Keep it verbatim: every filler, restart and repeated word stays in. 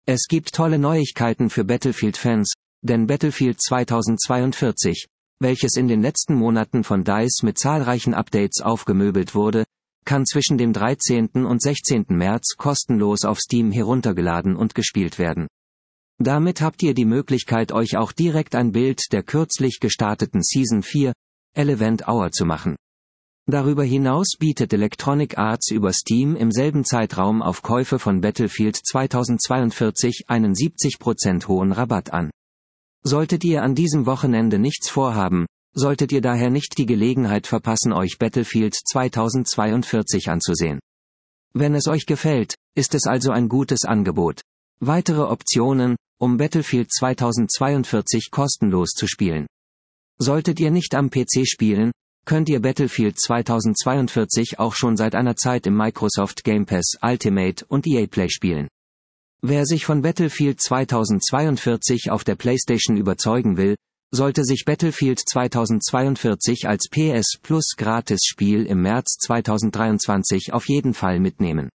Es gibt tolle Neuigkeiten für Battlefield-Fans, denn Battlefield zweitausendzweiundvierzig, welches in den letzten Monaten von D I C E mit zahlreichen Updates aufgemöbelt wurde, kann zwischen dem dreizehnten und sechzehnten März kostenlos auf Steam heruntergeladen und gespielt werden. Damit habt ihr die Möglichkeit, euch auch direkt ein Bild der kürzlich gestarteten Season vier, Eleventh Hour zu machen. Darüber hinaus bietet Electronic Arts über Steam im selben Zeitraum auf Käufe von Battlefield zweitausendzweiundvierzig einen siebzig Prozent hohen Rabatt an. Solltet ihr an diesem Wochenende nichts vorhaben, solltet ihr daher nicht die Gelegenheit verpassen, euch Battlefield zweitausendzweiundvierzig anzusehen. Wenn es euch gefällt, ist es also ein gutes Angebot. Weitere Optionen, um Battlefield zweitausendzweiundvierzig kostenlos zu spielen. Solltet ihr nicht am P C spielen, könnt ihr Battlefield zweitausendzweiundvierzig auch schon seit einer Zeit im Microsoft Game Pass Ultimate und E A Play spielen. Wer sich von Battlefield zweitausendzweiundvierzig auf der PlayStation überzeugen will, sollte sich Battlefield zweitausendzweiundvierzig als P S Plus Gratis-Spiel im März zweitausenddreiundzwanzig auf jeden Fall mitnehmen.